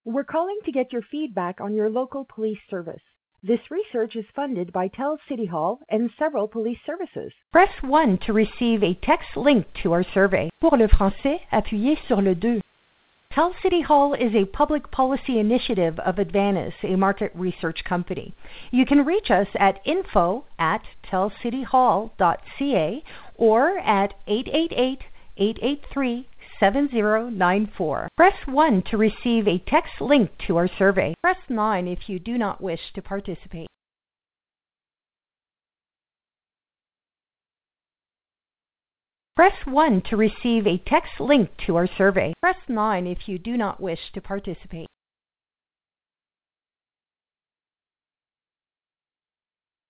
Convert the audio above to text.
We're calling to get your feedback on your local police service. This research is funded by Tell City Hall and several police services. Press 1 to receive a text link to our survey. Pour le français, appuyez sur le 2. Tell City Hall is a public policy initiative of Advantis, a market research company. You can reach us at info@tellcityhall.ca or at 888-883-7094. Press 1 to receive a text link to our survey. Press 9 if you do not wish to participate. Press 1 to receive a text link to our survey. Press 9 if you do not wish to participate.